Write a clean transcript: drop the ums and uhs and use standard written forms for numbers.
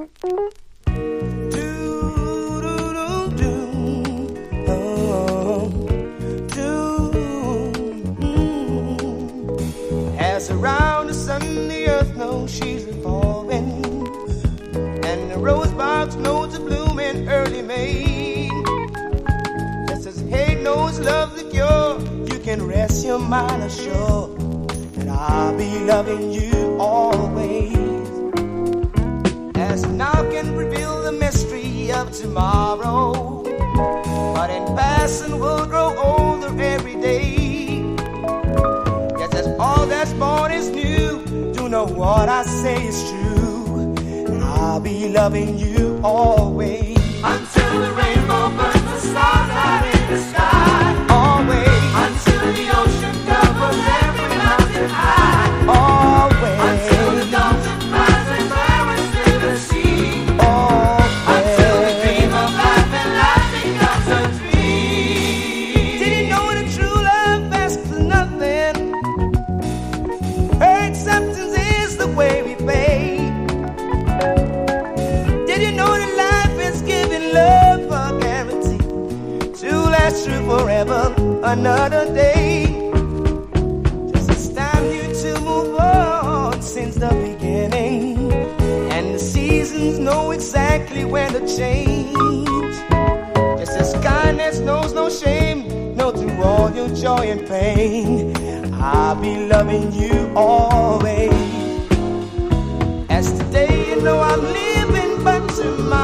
As around the sun, the earth knows she's evolving, and the rosebuds know to bloom in early May. Just as hate knows love the cure, you can rest your mind assured that I'll be loving you always. As now can reveal the mystery of tomorrow, but in passing we'll grow older every day. Yes, as all that's born is new, do know what I say is true. I'll be loving you always. Until the rainbow burns the stars out in the sky. Always. Until the ocean covers every mountain high. Always. Until the dolphin flies and flowers through the sea. Always. Until we dream of life and life becomes a dream. Did you know that true love asks for nothing? Her acceptance is the way we pay. Did you know that life is giving love a guarantee to last through forever another day? Just it's time you to move on since the beginning, and the seasons know exactly when to change. Just as kindness knows no shame, know through all your joy and pain, I'll be loving you always. As today you know I'm living, but tomorrow